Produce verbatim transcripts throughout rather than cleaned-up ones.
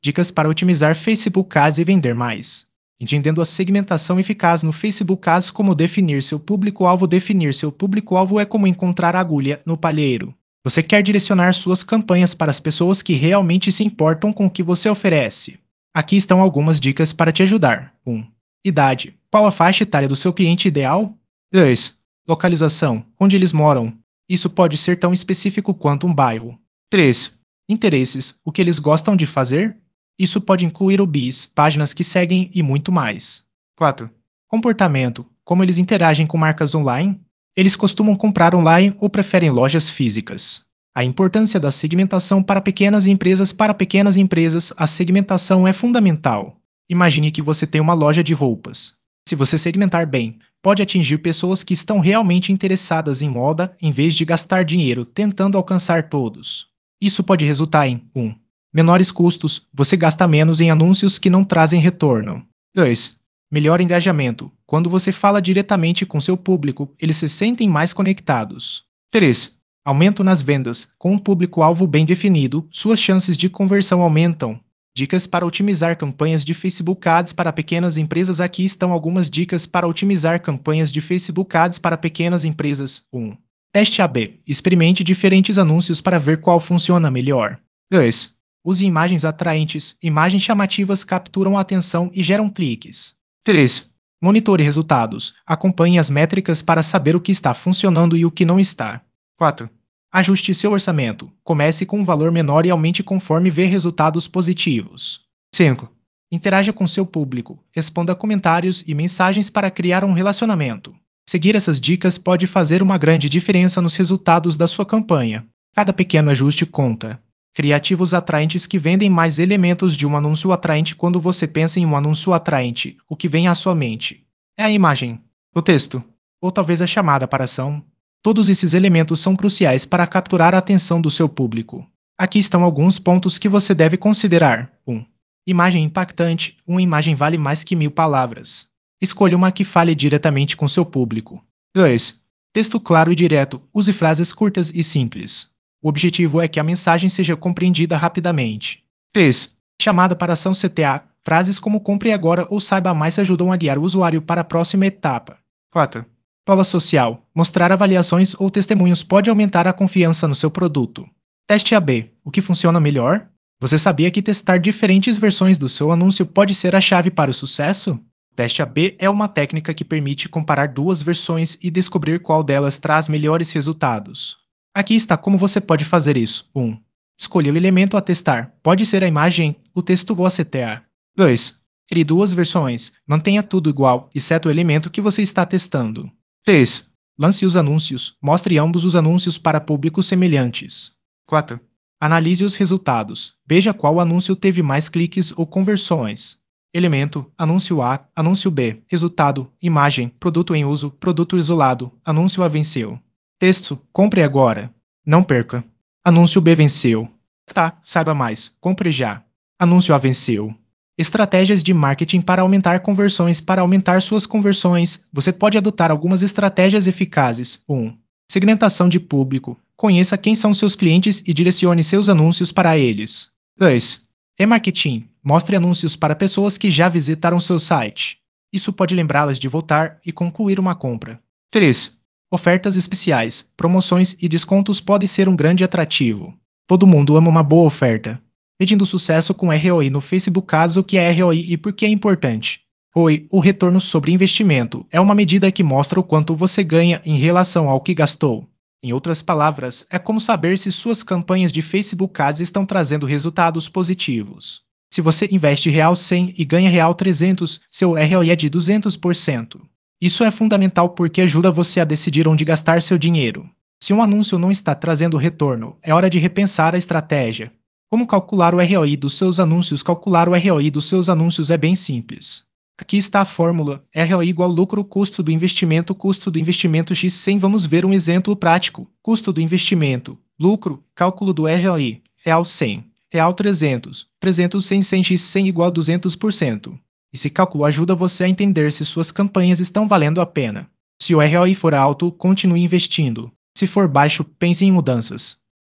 Dicas para otimizar Facebook Ads e vender mais. Entendendo a segmentação eficaz no Facebook Ads, como definir seu público-alvo. Definir seu público-alvo é como encontrar a agulha no palheiro. Você quer direcionar suas campanhas para as pessoas que realmente se importam com o que você oferece. Aqui estão algumas dicas para te ajudar. um. Idade. Qual a faixa etária do seu cliente ideal? dois. Localização. Onde eles moram? Isso pode ser tão específico quanto um bairro. três. Interesses. O que eles gostam de fazer? Isso pode incluir hobbies, páginas que seguem e muito mais. quatro. Comportamento. Como eles interagem com marcas online? Eles costumam comprar online ou preferem lojas físicas? A importância da segmentação para pequenas empresas. Para pequenas empresas, a segmentação é fundamental. Imagine que você tem uma loja de roupas. Se você segmentar bem, pode atingir pessoas que estão realmente interessadas em moda, em vez de gastar dinheiro tentando alcançar todos. Isso pode resultar em um. Menores custos, você gasta menos em anúncios que não trazem retorno. dois. Melhor engajamento. Quando você fala diretamente com seu público, eles se sentem mais conectados. três. Aumento nas vendas. Com um público-alvo bem definido, suas chances de conversão aumentam. Dicas para otimizar campanhas de Facebook Ads para pequenas empresas. Aqui estão algumas dicas para otimizar campanhas de Facebook Ads para pequenas empresas. um. Teste A B. Experimente diferentes anúncios para ver qual funciona melhor. dois. Use imagens atraentes. Imagens chamativas capturam a atenção e geram cliques. três. Monitore resultados. Acompanhe as métricas para saber o que está funcionando e o que não está. quatro. Ajuste seu orçamento. Comece com um valor menor e aumente conforme vê resultados positivos. cinco. Interaja com seu público. Responda comentários e mensagens para criar um relacionamento. Seguir essas dicas pode fazer uma grande diferença nos resultados da sua campanha. Cada pequeno ajuste conta. Criativos atraentes que vendem mais elementos de um anúncio atraente. Quando você pensa em um anúncio atraente, o que vem à sua mente? É a imagem, o texto, ou talvez a chamada para ação. Todos esses elementos são cruciais para capturar a atenção do seu público. Aqui estão alguns pontos que você deve considerar. um. Imagem impactante. Uma imagem vale mais que mil palavras. Escolha uma que fale diretamente com seu público. dois. Texto claro e direto. Use frases curtas e simples. O objetivo é que a mensagem seja compreendida rapidamente. três. Chamada para ação C T A. Frases como compre agora ou saiba mais ajudam a guiar o usuário para a próxima etapa. quatro. Prova social. Mostrar avaliações ou testemunhos pode aumentar a confiança no seu produto. Teste A B. O que funciona melhor? Você sabia que testar diferentes versões do seu anúncio pode ser a chave para o sucesso? Teste A B é uma técnica que permite comparar duas versões e descobrir qual delas traz melhores resultados. Aqui está como você pode fazer isso. um. Escolha o elemento a testar. Pode ser a imagem, o texto ou a C T A. dois. Crie duas versões. Mantenha tudo igual, exceto o elemento que você está testando. três. Lance os anúncios. Mostre ambos os anúncios para públicos semelhantes. quatro. Analise os resultados. Veja qual anúncio teve mais cliques ou conversões. Elemento, anúncio A, anúncio B, resultado, imagem, produto em uso, produto isolado, anúncio A venceu. Texto, compre agora. Não perca. Anúncio B venceu. Tá, saiba mais, compre já. Anúncio A venceu. Estratégias de marketing para aumentar conversões. Para aumentar suas conversões, você pode adotar algumas estratégias eficazes. um. Segmentação de público. Conheça quem são seus clientes e direcione seus anúncios para eles. dois. Remarketing. Mostre anúncios para pessoas que já visitaram seu site. Isso pode lembrá-las de voltar e concluir uma compra. três. Ofertas especiais. Promoções e descontos podem ser um grande atrativo. Todo mundo ama uma boa oferta. Medindo sucesso com R O I no Facebook Ads. O que é R O I e por que é importante? R O I, o retorno sobre investimento, é uma medida que mostra o quanto você ganha em relação ao que gastou. Em outras palavras, é como saber se suas campanhas de Facebook Ads estão trazendo resultados positivos. Se você investe real cem e ganha real trezentos, seu R O I é de duzentos por cento. Isso é fundamental porque ajuda você a decidir onde gastar seu dinheiro. Se um anúncio não está trazendo retorno, é hora de repensar a estratégia. Como calcular o R O I dos seus anúncios? Calcular o R O I dos seus anúncios é bem simples. Aqui está a fórmula. R O I igual lucro custo do investimento custo do investimento x cem. Vamos ver um exemplo prático. Custo do investimento. Lucro. Cálculo do R O I. Real cem. Real trezentos. trezentos cem cem x cem igual a duzentos por cento. Esse cálculo ajuda você a entender se suas campanhas estão valendo a pena. Se o R O I for alto, continue investindo. Se for baixo, pense em mudanças.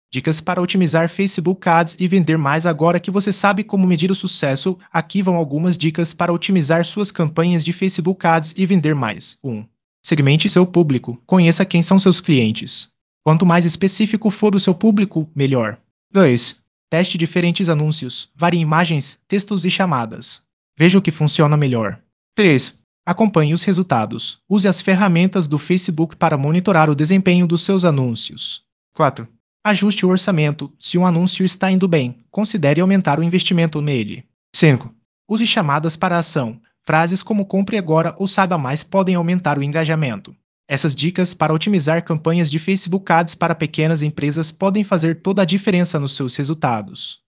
Dicas para otimizar Facebook Ads e vender mais. Agora que você sabe como medir o sucesso, aqui vão algumas dicas para otimizar suas campanhas de Facebook Ads e vender mais. um. Segmente seu público. Conheça quem são seus clientes. Quanto mais específico for o seu público, melhor. dois. Teste diferentes anúncios. Varie imagens, textos e chamadas. Veja o que funciona melhor. três. Acompanhe os resultados. Use as ferramentas do Facebook para monitorar o desempenho dos seus anúncios. quatro. Ajuste o orçamento. Se um anúncio está indo bem, considere aumentar o investimento nele. cinco. Use chamadas para ação. Frases como compre agora ou saiba mais podem aumentar o engajamento. Essas dicas para otimizar campanhas de Facebook Ads para pequenas empresas podem fazer toda a diferença nos seus resultados.